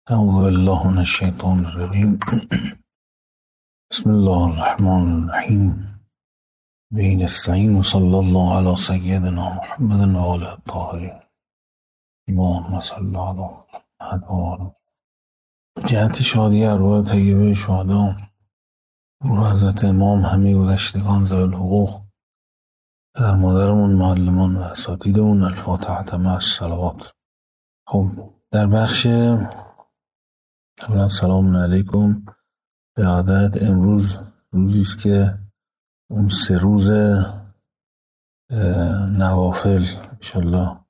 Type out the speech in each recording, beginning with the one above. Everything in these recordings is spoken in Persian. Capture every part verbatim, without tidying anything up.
أعوذ بالله من الشيطان الرجيم. بسم الله الرحمن الرحيم. به نستعين وصلى الله على سيدنا محمد وآله الطاهرين. اللهم صل على محمد وآله. جهت شادی ارواح طیبه شهدا و حضرت امام همه گذشتگان ذوی الحقوق، پدر مادرمون، معلمان و اساتیدمون، الفاتحة مع الصلوات. خب در بخش اولا سلام علیکم. به عادت امروز روزی است که اون سه روز نوافل انشالله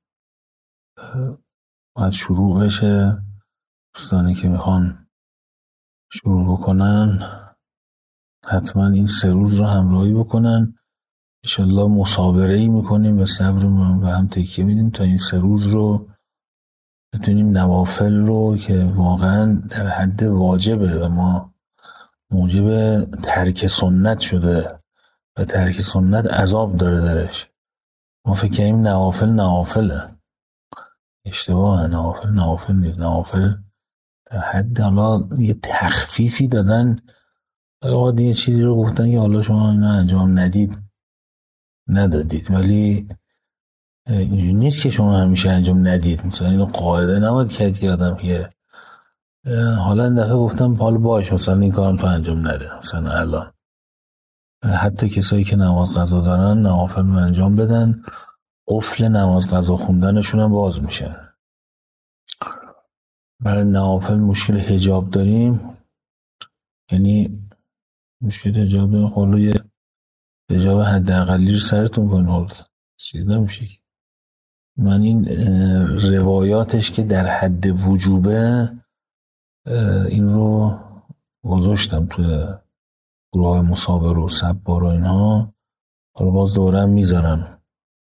باید شروع بشه. دوستانی که میخوان شروع بکنن حتما این سه روز رو همراهی بکنن. انشالله مصابره ای میکنیم و صبرمون به هم تکیه میدیم تا این سه روز رو بتونیم نوافل رو که واقعا در حد واجبه و ما موجب ترک سنت شده و ترک سنت عذاب داره درش. ما فکر کنیم نوافل نوافله، اشتباه. نوافل نوافل نیست. نوافل در حد حالا یه تخفیفی دادن، حالا یه چیزی رو گفتن که حالا شما اینا انجام ندید ندادید، ولی اینجوری نیست که شما همیشه انجام ندید. مثلا اینو قاعده نباید کرد که آدم که حالا این دفعه گفتم حالا باش مثلا این کارم تو انجام نده. مثلا الان حتی کسایی که نماز قضا دارن نوافل رو انجام بدن، قفل نماز قضا خوندنشون هم باز میشه. برای نوافل مشکل حجاب داریم، یعنی مشکل حجاب داریم، خلا یه حجاب حداقلی رو سرتون کنید، چیز نمیشه. من این روایاتش که در حد وجوبه این رو گذاشتم توی گروه مصابر و سبار و اینها، حالا باز دورم میذارم.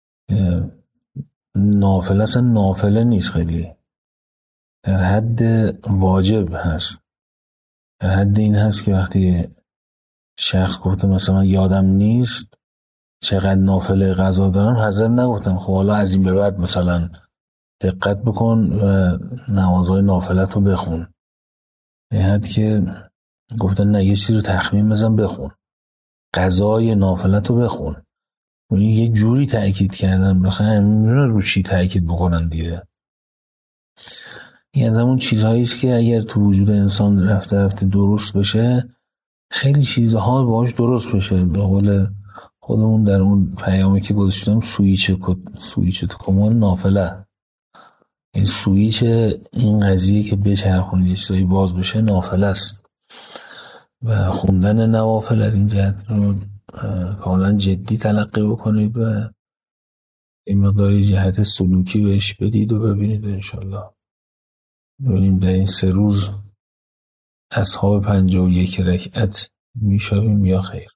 نافله اصلا نافله نیست، خیلی در حد واجب هست. در حد این هست که وقتی شخص گفته مثلا یادم نیست چقدر نافله قضا دارم، حضرت نگفتم خب حالا از این به بعد مثلا دقت بکن و نمازهای نافلت رو بخون. به حد که گفتن نه یه چیزی رو تخمین بزن بخون، قضای نافلت رو بخون. اونی یه جوری تأکید کردن بخواه میدونه رو چی تأکید بکنن دیگه. این از همون چیزهاییست که اگر تو وجود انسان رفته رفته درست بشه، خیلی چیزها باهاش درست بشه. به قول خودمون در اون پیامی که گذاشتم سویچ سویچ تو کمان نافله، این سویچ این قضیه که بچرخونید یه چیزایی باز بشه نافله است. و خوندن نوافل از این جهت رو کاملا جدی تلقی بکنید و این مقداری جهت سلوکی بهش بدید و ببینید انشالله ببینیم در این سه روز اصحاب پنجاه و یک رکعت میشویم یا خیر.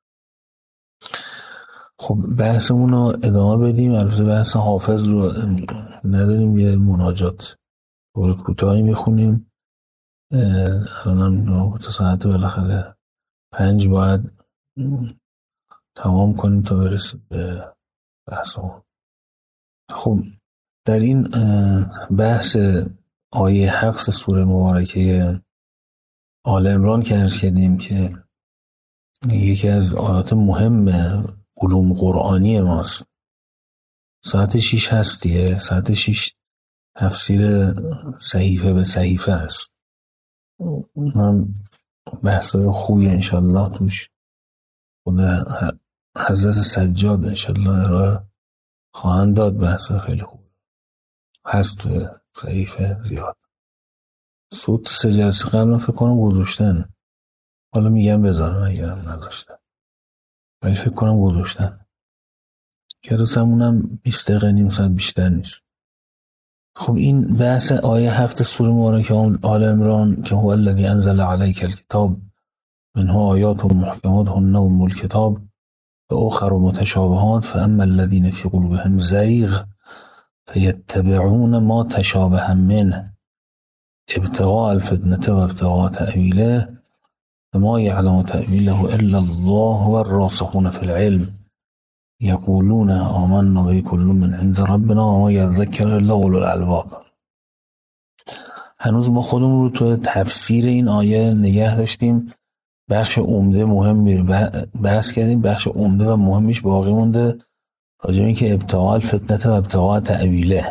خب بحثمون رو ادامه بدیم. البته بحث حافظ رو نداریم، یه مناجات بور کوتاهی میخونیم. الان نه تا ساعت بالاخره پنج باید تمام کنیم تا برسیم به بحثمون. خب در این بحث آیه هفت سوره مبارکه آل عمران که عرض کردیم که یکی از آیات مهم علوم قرآنی ماست. ساعت شیش هست دیگه، ساعت شیش تفسیر صحیفه به صحیفه هست. من بحثای خوبی انشالله توش خود حضرت سجاد انشالله ارائه خواهند داد. بحث خیلی خوب هست توی صحیفه زیاد. صوت سه جلسه قبل فکر کنم گذاشتن، حالا میگم بذارم اگرم نداشتن، ولی فکر کنم گذاشتن که رسمونم بیست دقیقه نیم ساعت بیشتر نیست. خب این بحث آیه هفت سوره مبارکه آل عمران که هو الذی انزل علیک الکتاب منه آیات محکمات هن ام الکتاب و اخر متشابهات فاما الذین فی قلوبهم زیغ فیتبعون ما تشابه منه ابتغاء الفتنة و ابتغاء تأویله وما یعلم تأویله الا الله والراسخون فی العلم یقولون آمنا به کل من عند ربنا و ما یذکر الا اولو الالباب. هنوز ما خودمون رو تو تفسیر این آیه نگه داشتیم، بخش عمده مهمی بحث کردیم، بخش عمده و مهمیش باقی مونده راجع به اینکه ابتغاء الفتنه و ابتغاء تأویله.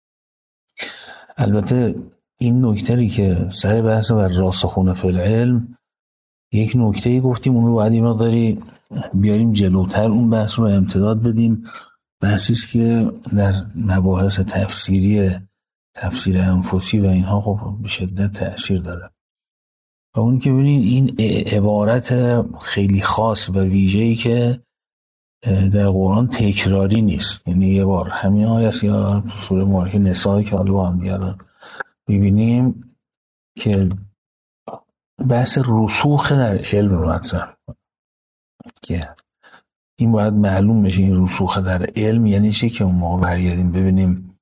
البته این نکته‌ای که سر بحث بر راسخون فی العلم، یک نکته‌ای گفتیم اون رو باید این مقداری بیاریم جلوتر، اون بحث رو امتداد بدیم. بحثی است که در مباحث تفسیری تفسیر انفسی و اینها خب به شدت تأثیر داره. و اون که ببینید این عبارت خیلی خاص و ویژه‌ای که در قرآن تکراری نیست، یعنی یه بار همین آیه است یا سوره مبارکه نساء که حالا با هم دیگه می‌بینیم که بحث رسوخ در علم رو مطرح که این باید معلوم بشه. این رسوخ در علم یعنی چی که اون موقع برگردیم ببینیم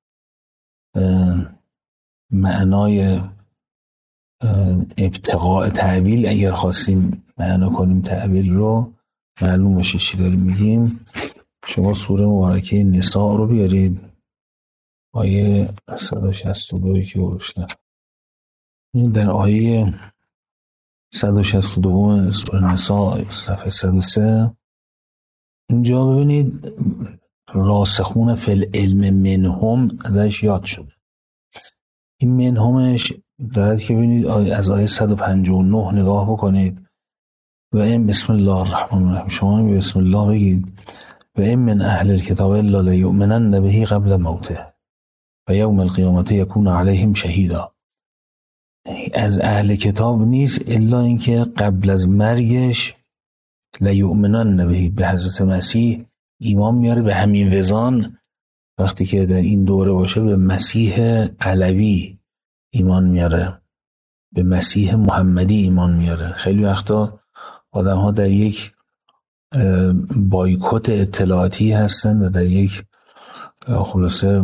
معنای ابتغاء تعبیل، اگر خواستیم معنا کنیم تعبیل رو، معلوم بشه چی داریم میگیم. شما سوره مبارکه نساء رو بیارید، آیه صد و شصت و دو که روشنه. این در آیه صد و شصت و دو سوره نساء صفحه صد و سه، اینجا ببینید راسخون فی العلم منهم ازش یاد شده. این منهمش دارد که ببینید از آیه صد و پنجاه و نه نگاه بکنید. و این بسم الله الرحمن الرحیم، شما می بسم الله بگید و این من اهل الكتاب الا لیؤمنن به قبل موته و یوم القیامت یکون علیهم شهیدا. از اهل کتاب نیست الا اینکه قبل از مرگش لیؤمنن به به حضرت مسیح ایمان میاره، به همین وزان وقتی که در این دوره باشه به مسیح علوی ایمان میاره، به مسیح محمدی ایمان میاره. خیلی وقتا آدم ها در یک بایکوت اطلاعاتی هستن و در یک خلاصه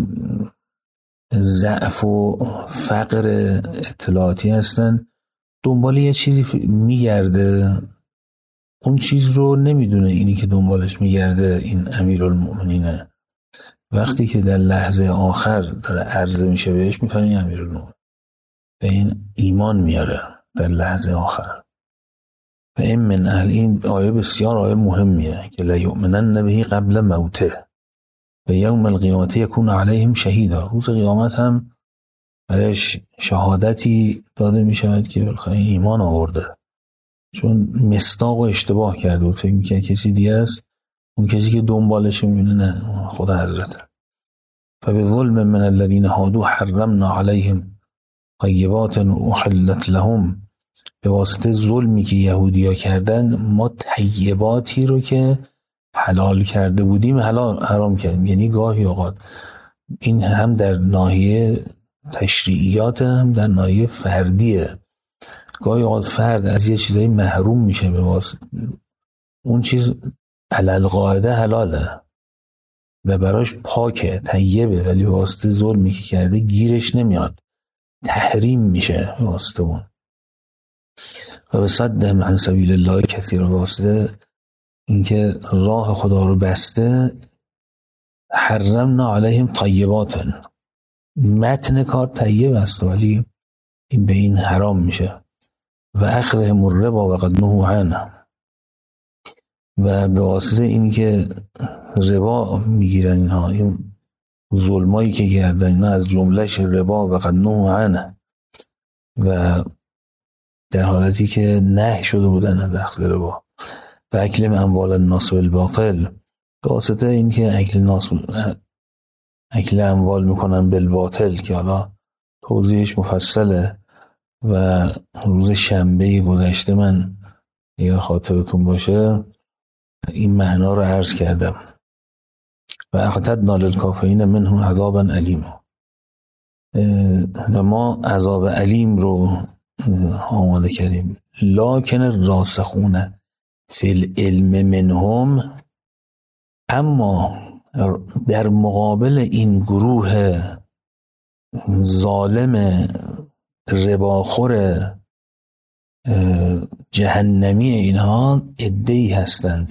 ضعف و فقر اطلاعاتی هستن، دنبال یه چیزی میگرده، اون چیز رو نمیدونه اینی که دنبالش میگرده این امیرالمؤمنینه. وقتی که در لحظه آخر داره عرضه میشه بهش میفهمی این امیرالمؤمنین و این ایمان میاره در لحظه آخر. و این من اهل، این آیه بسیار آیه مهمیه که لا یؤمنن به قبل موته و یوم القیامت یکون علیهم شهیدا. روز قیامت هم برایش شهادتی داده میشود که بالاخره ایمان آورده، چون مصداق و اشتباه کرده و فکر میکنه کسی دیگه است، اون کسی که دنبالش میبینه نه خدا حضرته. فبظلم من الذين هادوا حرمنا عليهم طیبات احلت لهم، به واسطه ظلمی که یهودیا کردن ما طیباتی رو که حلال کرده بودیم حلال حرام کردیم. یعنی گاهی اوقات این هم در ناحیه تشریعیات هم در ناحیه فردیه. گاهی اوقات فرد از یه چیزایی محروم میشه به واسطه اون چیز علل قاعده حلاله و براش پاکه طیبه، ولی به واسطه ظلمی که کرده گیرش نمیاد، تحریم میشه به واسطه اون. و به صدهم عن سبیل الله کثیر، به واسطه اینکه راه خدا رو بسته حرمنا علیهم طیبات. متن کار طیب است ولی این به این حرام میشه. و اخذهم الربا و قد نهوا عنه، و به واسطه اینکه ربا میگیرن اینها، این ظلمایی که کردن اینا از جملهش ربا و قد نهوا عنه، و در حالتی که نهی شده بودن از اخذ ربا. و اکل اموال الناس بالباطل، به واسطه اینکه اکل ناس اکل اموال میکنن بالباطل که حالا توضیحش مفصله و روز شنبه گذشته من اگر خاطرتون باشه این معنا رو عرض کردم. و اعتدنا للکافرین منهم عذابا الیما، و ما عذاب علیم رو آماده کردیم. لکن الراسخون فی العلم منهم، اما در مقابل این گروه ظالم رباخور جهنمی اینها عده‌ای هستند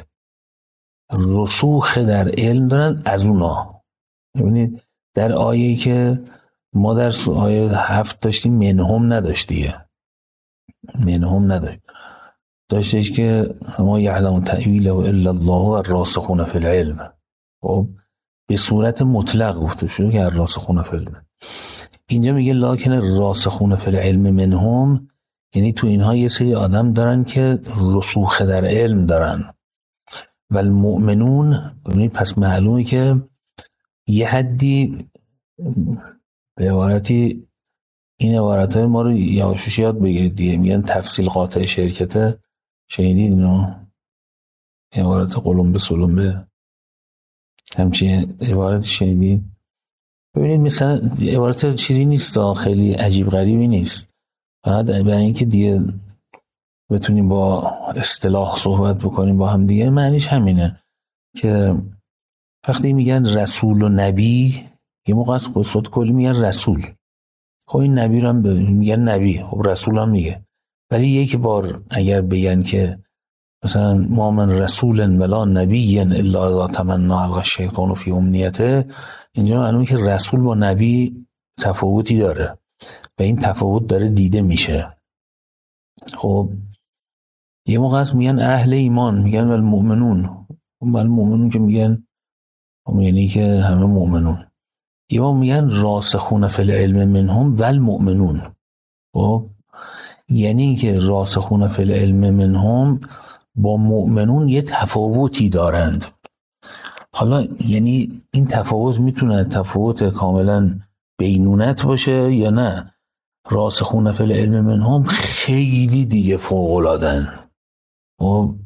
رسوخ در علم دارند از اونا. ببینید در آیه‌ای که ما در آیه هفت داشتیم منهم نداشت دیگه، منهم نداشت، داشتش که ما یعلم تأویله الا الله و الراسخون فی العلم. خب به صورت مطلق گفته شده که الراسخون فی العلم. اینجا میگه لکن الراسخون فی العلم منهم، یعنی تو اینها یه سری آدم دارن که رسوخ در علم دارن. و المؤمنون، ببینید پس معلومه که یه حدی، به عبارتی این عبارتهای ما رو یواشوش یاد بگیرید دیگه، میگن تفصیل قاطع شرکته، شنیدید اینو؟ عبارت قلمبه سلمبه، همچین عبارت شنیدید؟ ببینید مثلا عبارت چیزی نیست، خیلی عجیب غریبی نیست، فقط برای اینکه دیگه بتونیم با اصطلاح صحبت بکنیم با هم دیگه، معنیش همینه که وقتی میگن رسول و نبی، یه موقع از قصد کلی میگن رسول، خب این نبی رو هم میگن نبی، خب رسول هم میگه، ولی یک بار اگر بگن که مثلا ما من رسول ولا نبی الا اذا تمنى القى الشیطان فی امنیته، اینجا معلومه که رسول با نبی تفاوتی داره و این تفاوت داره دیده میشه. خب یه موقع هست میگن اهل ایمان، میگن ول مؤمنون، ول مؤمنون که میگن یعنی که همه مؤمنون. یه موقع میگن راسخون فی العلم منهم ول مؤمنون، خب یعنی که راسخون فی العلم منهم با مؤمنون یه تفاوتی دارند. حالا یعنی این تفاوت میتونه تفاوت کاملا بینونت باشه یا نه؟ راسخون فی العلم منهم خیلی دیگه فوق‌العاده‌ن، خب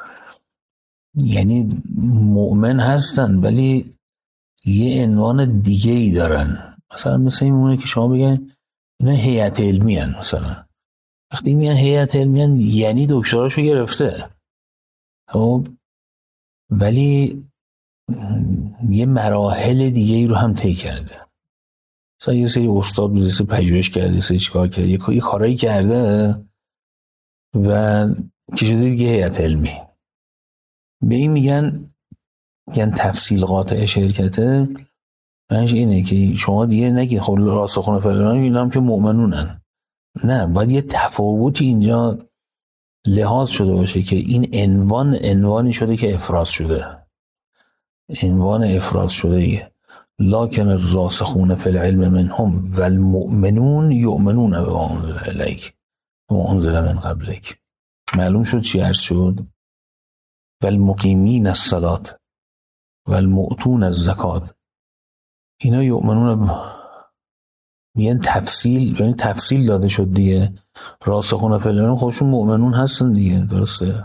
یعنی مؤمن هستن ولی یه عنوان دیگه ای دارن، مثلا مثل این مونه که شما بگن اینا هیئت علمی هن، مثلا وقتی میگن هیئت علمی هن یعنی دکتراشو گرفته، خب ولی یه مراحل دیگه ای رو هم طی کرده، مثلا یه سری استاد بوده، سری پژوهش کرده، یه سری چیکار کرده، یه کارایی کرده و که شده دیگه هیئت علمی. به این میگن میگن تفصیل قاطع شرکته، معنیش اینه که شما دیگه نگی خب راسخون فی العلم اینا هم که مؤمنونن، نه، باید یه تفاوتی اینجا لحاظ شده باشه که این عنوان عنوانی شده که افراز شده، عنوان افراز شده. لکن الراسخون فی العلم منهم والمؤمنون یؤمنون بما انزل الیک و انزل من قبلک. معلوم شد چی عرض شد؟ والمقیمین الصلاة والمؤتون الزکات، اینا یؤمنون. میگن تفصیل، یعنی تفصیل داده شد دیگه. راسخون فی العلم خودشون مؤمنون هستن دیگه، درسته؟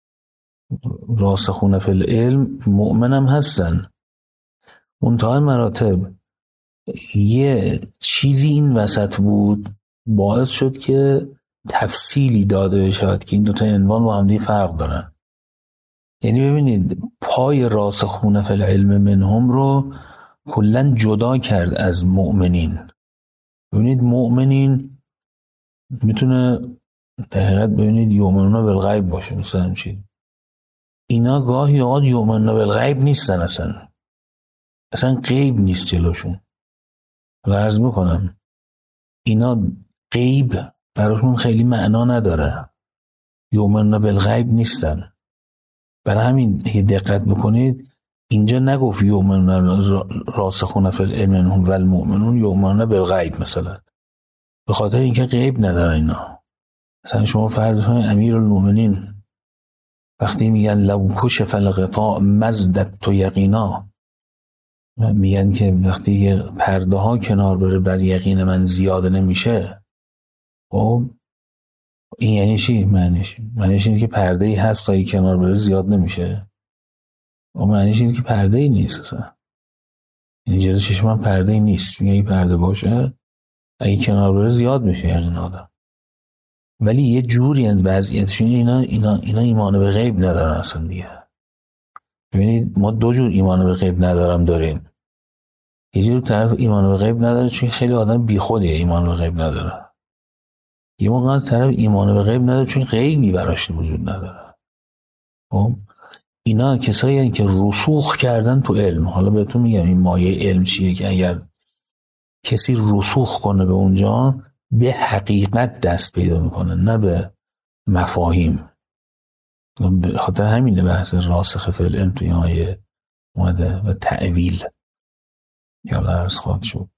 راسخون فی العلم مؤمن هم هستن. منتهای مراتب یه چیزی این وسط بود باعث شد که تفصیلی داده بشود که این دوتا عنوان با هم دیگه فرق دارن. یعنی ببینید پای راسخون فی العلم منهم رو کلن جدا کرد از مؤمنین. ببینید مؤمنین میتونه در حقیقت ببینید یؤمنون بالغیب باشه، مثلا چی، اینا گاهی اوقات یؤمنون بالغیب نیستن، اصلا اصلا غیب نیست جلوشون. عرض میکنم اینا غیب براشون خیلی معنا نداره، یؤمنون بالغیب نیستن. برای همین اگه دقت بکنید اینجا نگفت یؤمنون راسخون فی العلم والمؤمنون یؤمنون بالغیب، مثلا به خاطر اینکه غیب ندارن اینا. مثلا شما فرض کنید امیرالمومنین وقتی میگن لو کشف الغطاء مزدت تو یقینا، میگن که وقتی پرده ها کنار بره بر یقین من زیاده نمیشه. خب این یعنی چی؟ معنیش معنیش اینه که پرده ای هست تا کنار بره زیاد نمیشه. و معنیش اینه که پرده ای نیست اصلا، یعنی جلوی چشم من پرده ای نیست، چون اگه پرده باشه اگه کنار بره زیاد میشه یقین آدم. ولی یه جوری از وضعیتشون اینا اینا اینا ایمان به غیب ندارن اصلا دیگه. ببینید ما دو جور ایمان به غیب ندارم داریم. یه جور طرف ایمان به غیب نداره چون خیلی آدم بیخودیه ایمان به غیب نداره. یه موقع طرف ایمان به غیب نداره چون غیبی براش وجود نداره. خب اینا کسایی هستن که رسوخ کردن تو علم. حالا بهتون میگم این مایه علم چیه که اگر کسی رسوخ کنه به اونجا به حقیقت دست پیدا میکنه، نه به مفاهیم. به خاطر همینه بحث راسخ فی العلم توی آیه اومده و تعویل یا عرض خواهد شد.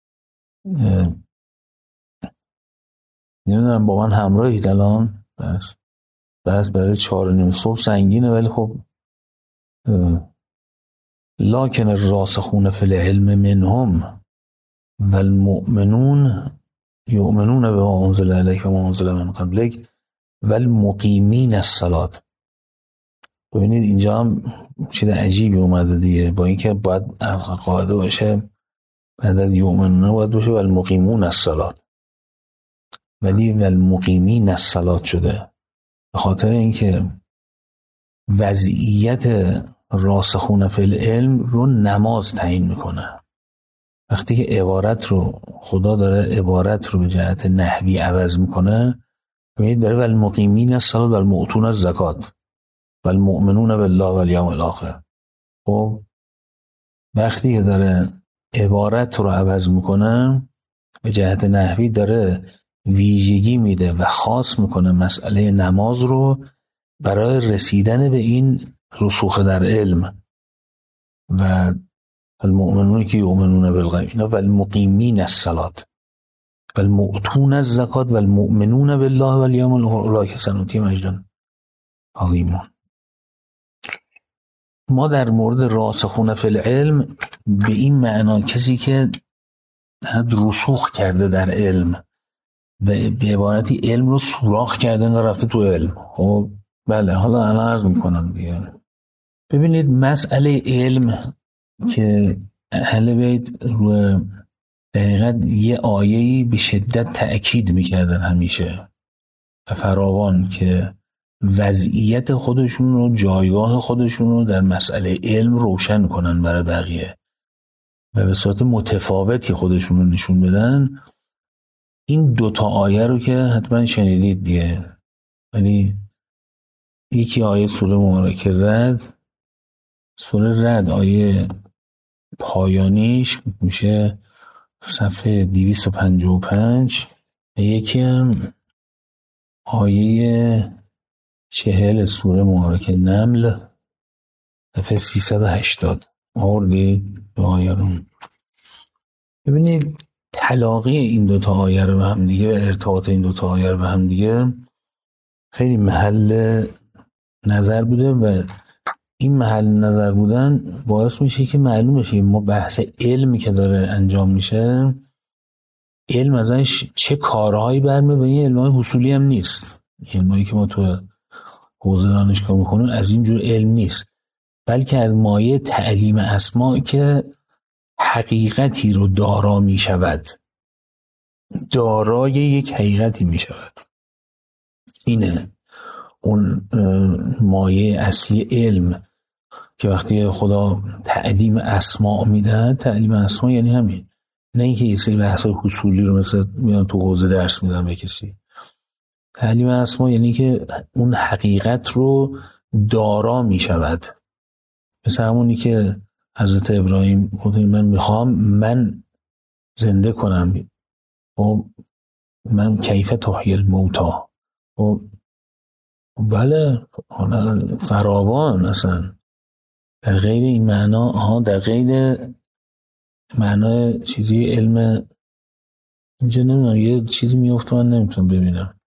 نمیدونم با من همراهید الان؟ بس بس برای چهار و نیم صبح سنگینه، ولی خب لکن الراسخون فی العلم منهم والمؤمنون یؤمنون بما انزل الیک و ما انزل من قبلک والمقیمین الصلاة. ببینید اینجا هم چیز عجیبی اومده دیگه، با اینکه باید قاعده باشه بعد از یؤمنون باید باشه والمقیمون الصلاة، ولی والمقیمین الصلاة شده به خاطر اینکه وضعیت راسخون فی العلم رو نماز تعیین میکنه. وقتی که عبارت رو خدا داره عبارت رو به جهت نحوی عوض میکنه، ببینید داره والمقیمین الصلاة والمؤتون الزکات والمؤمنون بالله والیوم الاخر. خب وقتی که داره عبارت رو عوض میکنه به جهت نحوی داره ویژگی میده و خاص میکنه مسئله نماز رو برای رسیدن به این رسوخ در علم. و المؤمنون که یؤمنون بالغیب اینا والمقیمین الصلاة والمؤتون الزکات والمؤمنون بالله والیوم الاخر اولئک سنؤتیهم اجرا عظیما. ما در مورد راسخون فی العلم به این معنا کسی که رسوخ کرده در علم و به عبارتی علم رو سوراخ کرده و رفته تو علم. خب بله، حالا الان عرض میکنم دیگه. ببینید مسئله علم که اهل بیت رو دقیقاً یه آیه‌ای به شدت تأکید میکردن همیشه و فراوان که وضعیت خودشون رو، جایگاه خودشون رو در مسئله علم روشن کنن برای بقیه و به صورت متفاوتی خودشون رو نشون بدن. این دوتا آیه رو که حتما شنیدید دیگه، ولی یکی آیه سوره مبارکه رد، سوره رد آیه پایانیش میشه صفحه دویست و پنجاه و پنج و یکی هم آیه چهل سوره مبارکه نمل صفحه سیصد و هشتاد. آوردید دو آیه رو. ببینید تلاقی این دوتا آیه رو به هم دیگه و ارتباط این دوتا آیه رو به هم دیگه خیلی محل نظر بوده و این محل نظر بودن باعث میشه که معلوم بشه ما بحث علمی که داره انجام میشه، علم ازش چه کارهایی برمیاد و این علمای حصولی هم نیست. علمایی که ما تو حوزه دانشگاه میکنیم از این جور علم نیست، بلکه از مایه تعلیم اسماء که حقیقتی رو دارا میشود، دارای یک حقیقتی میشود. اینه اون مایه اصلی علم که وقتی خدا تعلیم اسماء میده، تعلیم اسماء یعنی همین، نه اینکه یه سری بحث‌های حصولی رو مثلا میان تو حوزه درس میدن به کسی. تعلیم اسماء یعنی که اون حقیقت رو دارا میشود. مثل همونی که حضرت ابراهیم گفت من میخوام من زنده کنم و من کیف تحیی الموتی. و بله فراوان اصلا در غیر این معنا، آها در غیر معنای چیزی علم اینجا نمیدونم یه چیزی میفته من نمیتونم ببینم.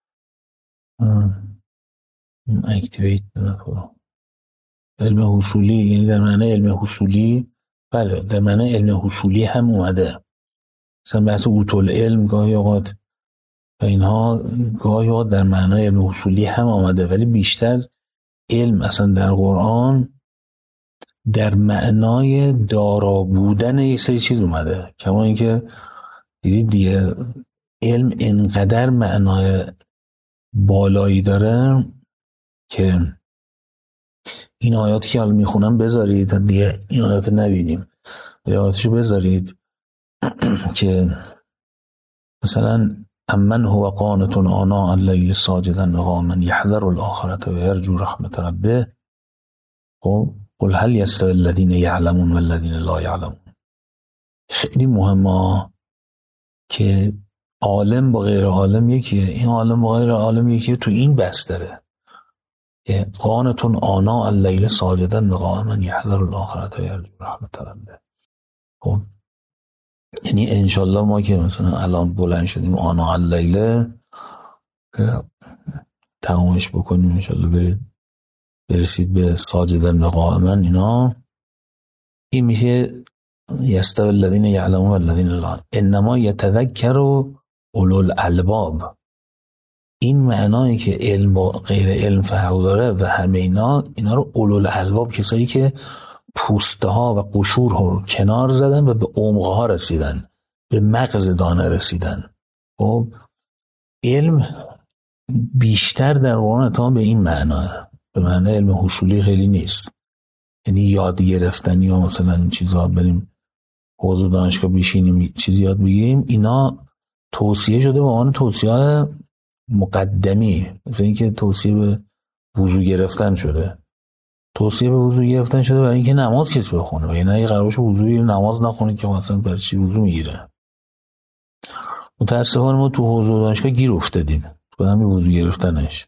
اکتیویت نکنم. علم حصولی یعنی در معنای علم حصولی، بله در معنای علم حصولی هم اومده. مثلا بحث اوتول علم گاهی اوقات و اینها گاهی اوقات در معنای علم حصولی هم آمده، ولی بیشتر علم اصلا در قرآن در معنای دارا بودن یه سری چیز اومده. کما اینکه دیدید دیگه علم انقدر معنای بالایی داره که این آیاتی که حالا میخونم بذارید دیگه، این آیات نبینیم، آیاتشو بذارید که مثلا امن هو قانت آناء اللیل ساجدا قاما یحذر الآخرة و یرجو رحمت ربه قل هل یستوی الذین یعلمون والذین لا یعلمون. خیلی مهمه که عالم با غیر عالم یکیه، این عالم با غیر عالم یکیه تو این بستره که قانتون آنا اللیل ساجدا و قائما یحذر الاخرة و یرجو رحمت ربه. خب یعنی انشالله ما که مثلا الان بلند شدیم آنا اللیل تمامش بکنیم، انشالله برید برسید به ساجدا و قائما، اینا این میشه یستوی الذین یعلمون و الذین لا، انما یتذکر اولو الالباب. این معنایی که علم و غیر علم فرق داره و همه اینا اینا رو اولو الالباب، کسایی که پوسته ها و قشور ها رو کنار زدن و به عمق ها رسیدن، به مغز دانه رسیدن. خب علم بیشتر در قرآن تا به این معناه، به معنی علم حصولی خیلی نیست، یعنی یاد گرفتن یا مثلا این چیزا بریم حوض دانشگاه بشینیم چیزی یاد بگیریم، اینا توصیه شده به عنوان توصیه مقدمی، مثل اینکه توصیه به وضو گرفتن شده. توصیه به وضو گرفتن شده برای اینکه نماز کسی بخونه، و یعنی اگه قرار باشه وضوی نماز نخونه که مثلا برای چی وضو میگیره. متاسفانه ما تو حوض دانشگاه گیر افتادیم تو همین وضو گرفتنش.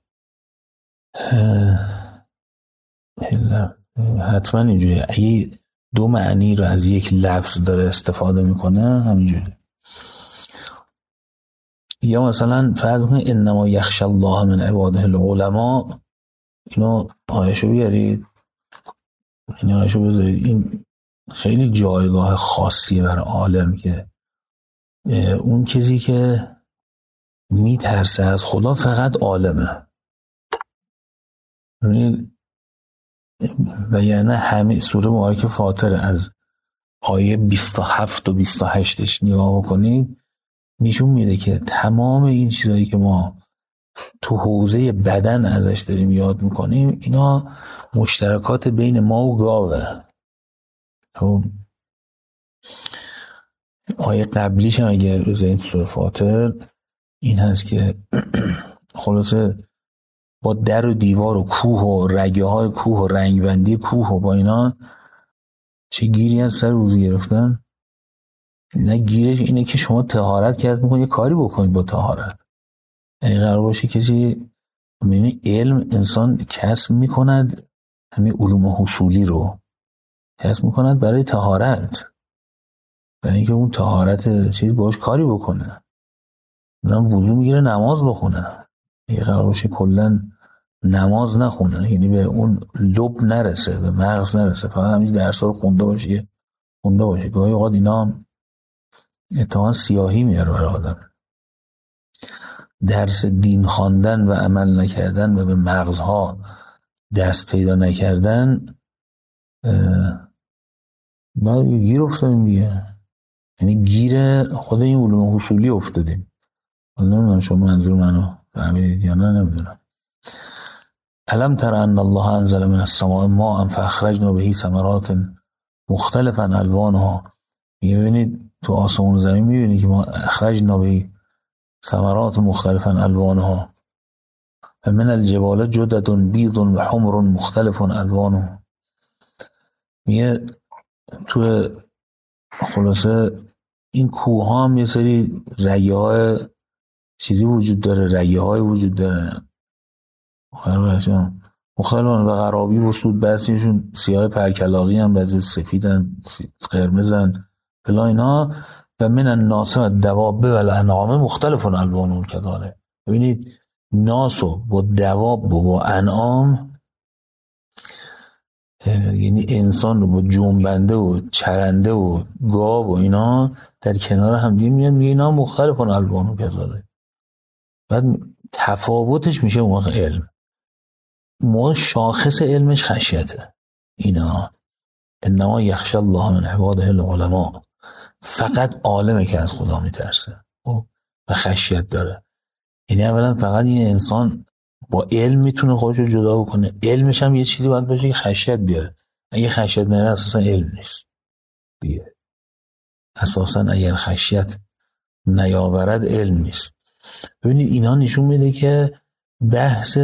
حتما اینجوریه، اگه دو معنی رو از یک لفظ داره استفاده میکنه همینجوری. یا مثلا فرض کنید انما یخشی الله من عباده العلماء، اینو آیشو بیارید، این آیشو بذارید، این خیلی جایگاه خاصیه برای عالم که اون کسی که میترسه از خدا فقط عالمه. و یعنی همه سوره مبارکه فاطر از آیه بیست و هفت و بیست و هشتش نگاه بکنید، نشون میده که تمام این چیزایی که ما تو حوزه بدن ازش داریم یاد میکنیم اینا مشترکات بین ما و گاوه. خب آیه قبلیش هم اگر بذارید سوره فاطر این هست که خلاصه با در و دیوار و کوه و رگه های کوه و رنگبندی کوه و با اینا چه گیری از سر وضو گرفتن؟ نه، گیرش اینه که شما طهارت کرد میکنید، یه کاری بکنید با طهارت. اگه قرار باشه کسی یعنی علم انسان کسب میکند، همین علوم حصولی رو کسب میکند برای طهارت، برای اینکه اون طهارت چیز باش کاری بکنه. مثلا وضو میگیره نماز بخونه، اگه قرار باشه کلا نماز نخونه، یعنی به اون لب نرسه، به مغز نرسه، فقط همین درس‌ها رو خونده باشه خونده باشه گاهی اوقات اینا اتفاقا سیاهی میاره برای آدم. درس دین خواندن و عمل نکردن و به مغزها دست پیدا نکردن بعد گیر افتادیم دیگه، یعنی گیر خود این علوم حصولی افتادیم. نمیدونم شما منظور منو فهمیدید یا نه، نمیدونم. الم تر ان الله انزل من السماء ماء فاخرجنا به ثمرات مختلفا الوانها. میبینید تو آسمون زمین میبینید که ما اخرجنا به ثمرات مختلفا الوانها و من الجبال جدد بیض و حمر مختلف الوانها. میگه تو خلاصه این کوه ها هم یه سری رگه های چیزی وجود داره، رگه های وجود داره مختلفان و غرابی و سود، بعضیشون سیاه پرکلاقی هم، بعضی سفیدن، قرمزن فلا اینا. و من الناس و دواب و الانعام مختلف الوانون کذالک. ببینید ناس و با دواب و با انعام، یعنی انسان رو با جنبنده و چرنده و گاو و اینا در کنار هم دیگه میان، میگه اینا مختلف الوانون کذالک. بعد تفاوتش میشه اون علم، ما شاخص علمش خشیته. اینا انما یخشی الله من عباده العلماء، فقط عالمه که از خدا میترسه و خشیت داره. یعنی اولا فقط این انسان با علم میتونه خودش رو جدا بکنه، علمش هم یه چیزی باید باشه که خشیت بیاره. اگه خشیت نیاره اساسا علم نیست بیاره. اساسا اگر خشیت نیاورد علم نیست. ببینید اینا نشون میده که بحث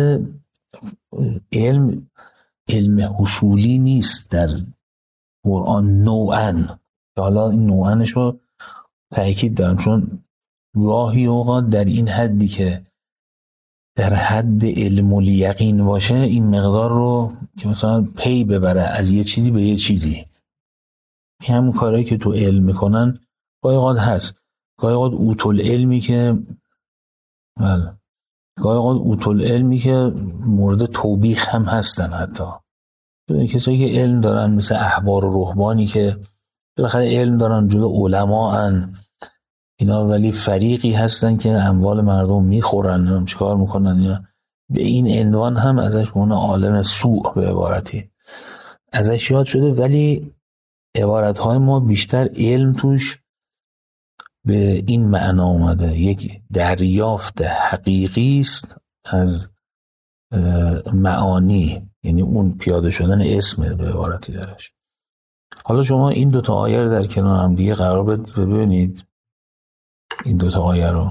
علم علم حصولی نیست در قرآن نوعاً. حالا این نوعاًش رو تأکید دارم چون گاهی اوقات در این حدی که در حد علم و یقین باشه این مقدار رو که مثلا پی ببره از یه چیزی به یه چیزی. این همون کارهایی که تو علم میکنن گاهی اوقات هست. گاهی اوقات اوتول علمی که بله گاهی اوقات اوتول علمی که مورد توبیخ هم هستن. حتی کسایی که علم دارن مثل احبار و رهبانی که بالاخره علم دارن، جزو علما ان اینا، ولی فریقی هستن که اموال مردم میخورن، چیکار میکنن، یا به این عنوان هم ازش مونه عالم سوء به عبارتی ازش یاد شده. ولی عبارتهای ما بیشتر علم توش به این معنا اومده، یک دریافت حقیقی است از معانی، یعنی اون پیاده شدن اسم به عبارتی درش. حالا شما این دوتا آیه رو در کنار هم دیگه قرار بدید ببینید، این دوتا آیه رو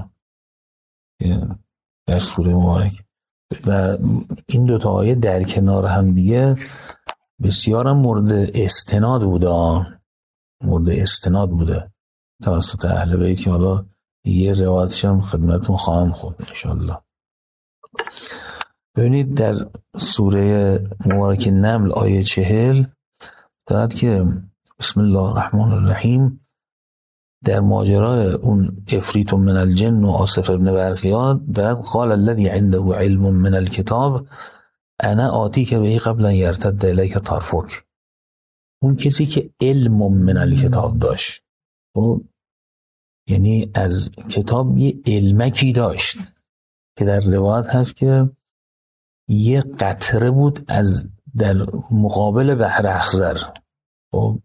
در سوره مبارک و این دوتا آیه در کنار هم دیگه بسیار مورد استناد بوده مورد استناد بوده توسط اهل بیت که حالا یه روایتش هم خدمتتون خواهم خورد انشالله. ببینید در سوره مبارک نمل آیه چهل دارد که بسم الله الرحمن الرحیم در ماجرای اون افریت من الجن و آصف ابن برخیاد دارد قال الذي عنده علم من الكتاب انا آتیک به قبل ان یرتد الیک طرفک. اون کسی که علم من الکتاب داشت، یعنی از کتاب یه علمکی داشت که در روایت هست که یه قطره بود از در مقابل بحر اخضر. خب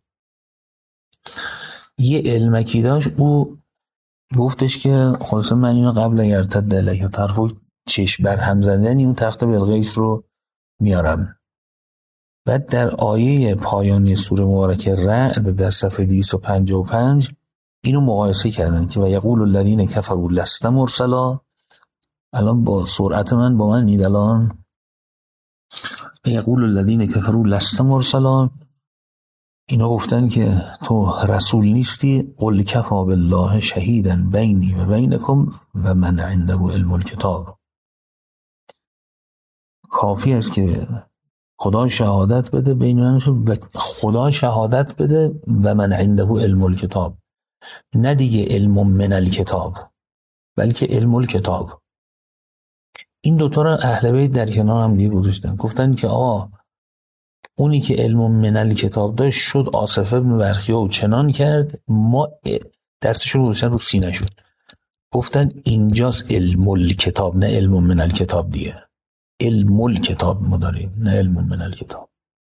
یه علمکی داشت، او گفتش که خلاصه من اینو قبل یرتد الیک طرفک چشم بر هم زدن اون تخت بلقیس رو میارم. بعد در آیه پایانی سوره مبارکه رعد در صفحه دویست و پنجاه و پنج اینو مقایسه کردن که و یقول الذین کفروا لست مرسلا. الان با سرعت من با من نید الان و یقول الذین کفروا لست مرسلا، اینا گفتن که تو رسول نیستی. قل کفا بالله شهیدا بینی و بینکم و من عنده علم الکتاب. کافی است که خدا شهادت بده بین من و خدا شهادت بده و من عنده علم الکتاب، نه دیگه علم من الکتاب بلکه علم الکتاب. این دوتا را اهل بیت در کنار هم دیگه گذاشتن، گفتن که آقا اونی که علم من الکتاب داشت شد آصف ابن برخیه و چنان کرد، ما دستشون رو گذاشتن رو سینه شد. گفتن اینجاست علم الکتاب نه علم من الکتاب دیگه، علم الکتاب ما داریم نه علم من الکتاب.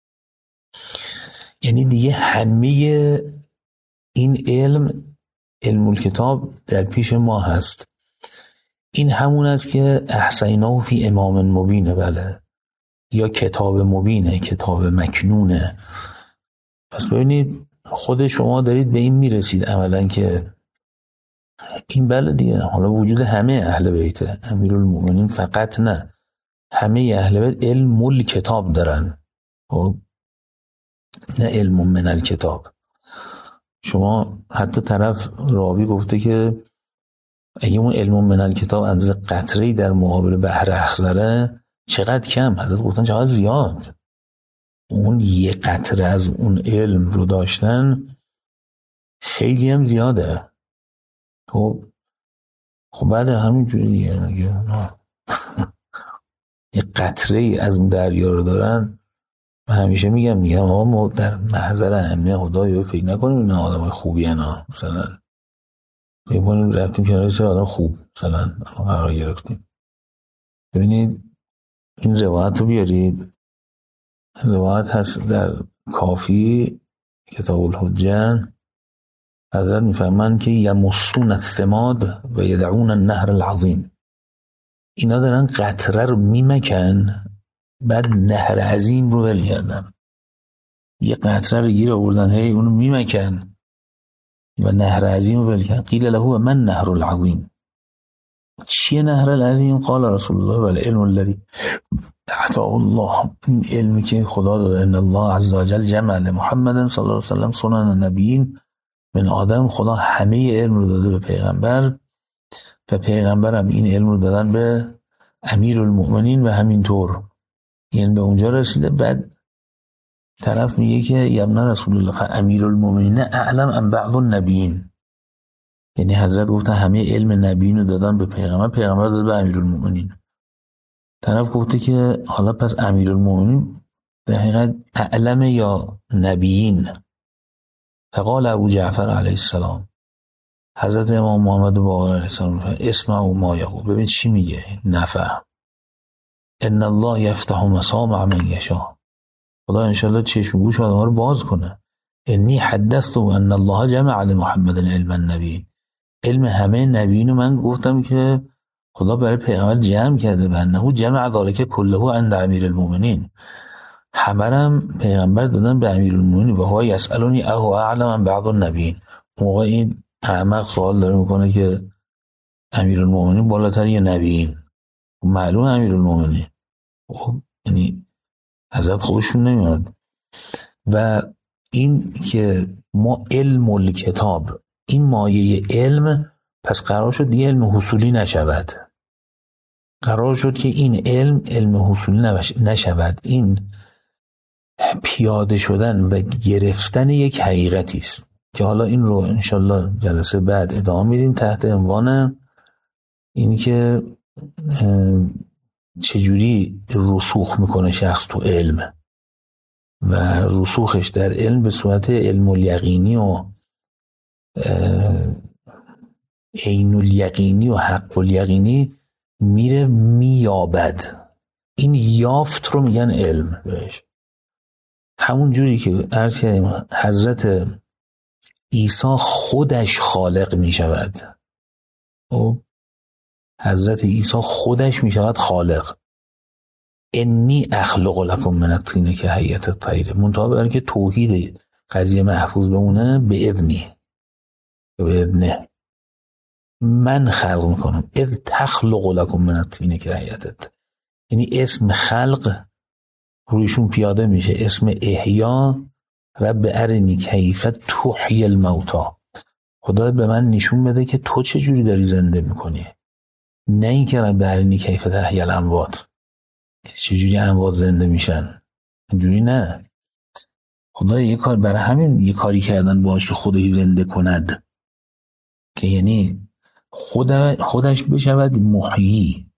یعنی دیگه همه این علم علم الکتاب در پیش ما هست. این همون است که احصیناه فی امام مبینه، بله، یا کتاب مبینه، کتاب مکنونه. پس ببینید خود شما دارید به این میرسید عملا که این بله دیگه حالا وجود همه اهل بیت امیرالمومنین فقط نه، همه اهل بیت علم الکتاب دارن و نه علم من الکتاب. شما حتی طرف راوی گفته که اگه اون علم من الکتاب اندازه قطره‌ای در مقابل بحر اخضره چقدر کم، حضرت گفتن چقدر زیاد. اون یه قطره از اون علم رو داشتن خیلی هم زیاده. خب خب بعد همین جوری دیگه نگه یه قطره از اون دریا رو دارن. من همیشه میگم میگم آقا ما در محضر اهمیه خدایی فکر نکنیم اینا آدم خوبی هنا، مثلا فکر کنیم رفتیم کنار چه آدم خوب مثلا قرار گرفتیم. ببینید این روایت رو بیارید، روایت هست در کافی کتاب الحجه، حضرت میفرمند که یمسون الثماد و یدعون النهر العظیم. اینا دارن قطره رو میمکن بعد نهر عظیم رو ول کردن. یه قطره رو گیر آوردن هی اونو میمکن و نهر عظیم رو ول کردن. قیل له من نهر العظیم. چیه نهر العظیم؟ قال رسول الله والعلم الذي اعطاه الله. این علمی که خدا داده، ان الله عز وجل جمع لمحمد صلی الله علیه و سلم سنن النبیین من آدم. خدا همه علم رو داده به پیغمبر و پیغمبرم این علم رو دادن به امیرالمؤمنین و همینطور یعنی به اونجا رسیده. بعد طرف میگه که یبن رسول الله امیرالمؤمنین اعلم ام بعض النبیین، یعنی حضرت گفتن همه علم نبیین رو دادن به پیغمبر، پیغمبر داد به امیرالمؤمنین. طرف گفته که حالا پس امیرالمؤمنین در حقیقت اعلم یا نبیین. فقال ابو جعفر علیه السلام، حضرت امام محمد باقر علیه السلام، اسمعوا ما یقول، ببین چی میگه، نفهم. ان الله یفتح مسامع من یشاء، خدا انشالله چشم گوش آدم‌ها رو باز کنه. انی حدثت ان الله جمع لمحمد علم النبی، علم همه نبیین من گفتم که خدا برای پیغمبر جمع کرده، و انه جمع ذلک کله عند امیرالمؤمنین، همرم پیغمبر دادن به امیرالمؤمنین. و هو یسالونی اهو اعلم من بعض النبیین. موقع این احمق سوال داره میکنه که امیرالمؤمنین بالاتر یا نبیین؟ معلوم امیرالمؤمنین، یعنی حضرت خودشون نمیاد. و این که ما علم الکتاب، این مایه علم، پس قرار شد دیگه علم حصولی نشود. قرار شد که این علم علم حصولی نشود، این پیاده شدن و گرفتن یک حقیقتی است که حالا این رو انشالله جلسه بعد ادامه میدیم تحت عنوان این که چجوری رسوخ میکنه شخص تو علم و رسوخش در علم به صورت علم الیقینی و عین الیقینی و حق الیقینی میره میابد. این یافت رو میگن علم بهش. همون جوری که عرض کردیم حضرت عیسی خودش خالق میشود، و حضرت عیسی خودش میشود خالق. انی اخلق لکم من الطین که هیئت الطیر، منتها برای که توحید قضیه محفوظ بمونه، به ابنی به ابنه من خلق میکنم. اذ تخلق لکم من الطین که هیئت الطیر، یعنی اسم خلق رویشون پیاده میشه، اسم احیا، رب ارنی کیف تحیی الموتی، خدا به من نشون بده که تو چه جوری داری زنده میکنی، نه اینکه رب ارنی کیف تحیی الاموات، چه جوری اموات زنده میشن، اینجوری نه. خدا یه کار برای همین یه کاری کردن باهاش که خودش زنده کند، که یعنی خود خودش بشود محیی.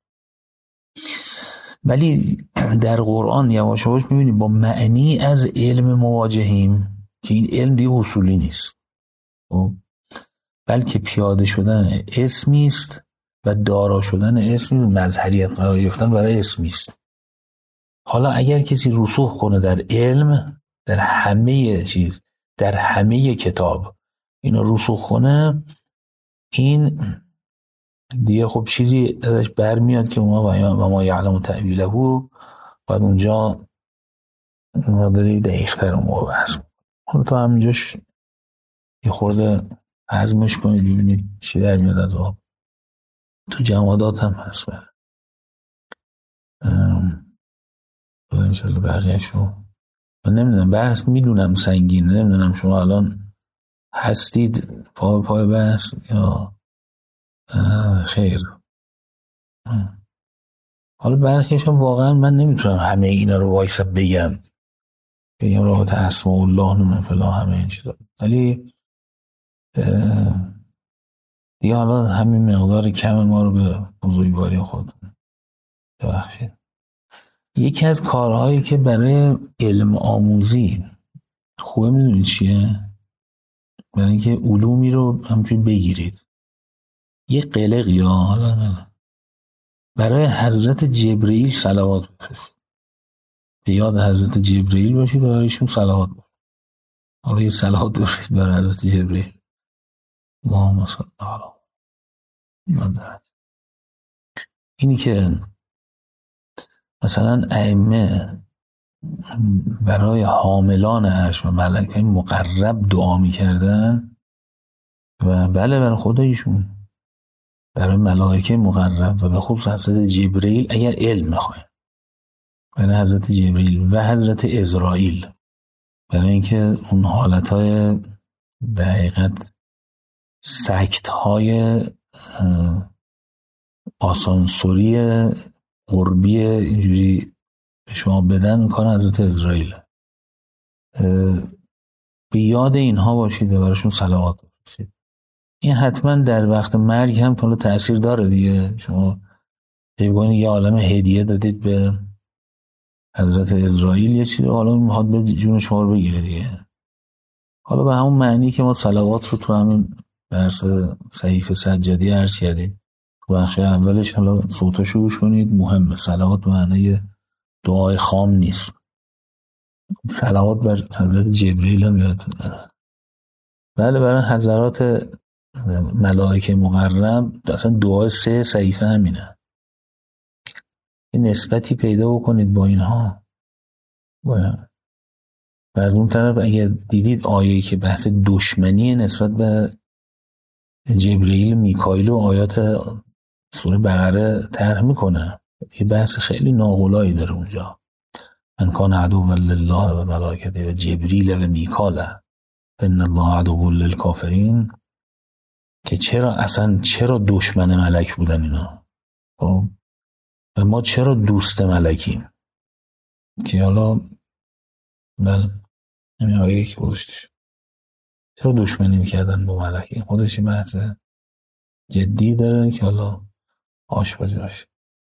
ولی در قرآن یواش یواش میبینیم با معنی از علم مواجهیم که این علم دیگه اصولی نیست، بلکه پیاده شدن اسمی است و دارا شدن اسمی و مظهریت قرار گرفتن برای اسمی است. حالا اگر کسی رسوخ کنه در علم، در همه چیز، در همه کتاب اینو رسوخ کنه، این دیگه خب چیزی ازش برمیاد که ما و ما یعلم تأویله، باید اونجا مقداری دقیق‌تر اون بحث. حالا تا همینجاش یه خورده هضمش کنید ببینید چی در میاد از آب. تو جمادات هم هست بره انشالله بقیه‌شو من نمیدونم، بحث میدونم سنگینه، نمیدونم شما الان هستید پای پای بحث یا خیر. حالا برخیشم واقعا من نمیتونم همه اینا رو وایسا بگم بگم رابط اسماء الله نمیم فلا همه این چیزا، ولی دیگه حالا همین مقدار کم ما رو به بزرگواری خود ببخشید. یکی از کارهایی که برای علم آموزی خوبه میدونید چیه؟ برای اینکه علومی رو همچون بگیرید، یه قلق یا حالا نه برای حضرت جبرئیل صلوات بفرستید، به یاد حضرت جبرئیل باشید و برایشون صلوات بفرستید. حالا یه صلوات بفرستید برای حضرت جبرئیل. اللهم صل علی محمد. اینی که مثلا ائمه برای حاملان عرش و ملائکه مقرب دعا می‌کردن، و بله برای خدایشون، برای ملائکه مقرب و به خصوص حضرت جبرئیل اگر علم می‌خواین، برای حضرت جبرئیل و حضرت عزرائیل، برای اینکه اون حالتهای در حقیقت سکت‌های آسانسوری قربی اینجوری به شما بدن، این کار حضرت اسرائیل. به یاد اینها باشید و براشون صلوات بفرستید. این حتما در وقت مرگ هم تا تأثیر داره دیگه. شما بگوین یه عالم هدیه دادید به حضرت اسرائیل یه چیزی، حالا میخواد به جون شما رو بگیره دیگه. حالا به همون معنی که ما صلوات رو تو همین درس صحیفه سجادی عرض کردیم تو بخش اولش، حالا صوتاشو گوش کنید. مهمه، صلوات به معنی دعای خام نیست. صلوات بر حضرت جبرئیل هم یادتون نره. بله، برای حضرات ملائکه مقرب اصلا دعای سه صحیفه همینه. یه نسبتی پیدا بکنید با اینها. باید بر اون طرف اگر دیدید آیه‌ای که بحث دشمنی نسبت به جبرئیل میکائیل و آیات سوره بقره طرح میکنه، یه بحث خیلی ناقلایی داره اونجا. من کان عدو لله و ملائکته و جبریل و میکائیل ان الله عدو للکافرین، که چرا اصلا چرا دشمن ملک بودن اینا و ما چرا دوست ملکیم، که حالا بله همین آیه که گذاشتش چرا دشمنی میکردن با ملک، خودش بحث جدی داره که حالا آش بجاش.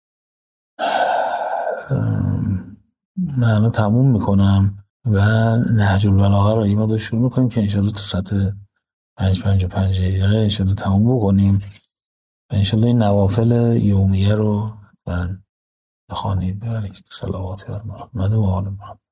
من تموم میکنم و نهج البلاغه رو این مدت شروع میکنیم که انشالله تو سطح پنج پنج و پنج دقیقه انشالله تموم بکنیم و انشالله این نوافل یومیه رو بخوانید. ببرید صلوات بر محمد و آل محمد.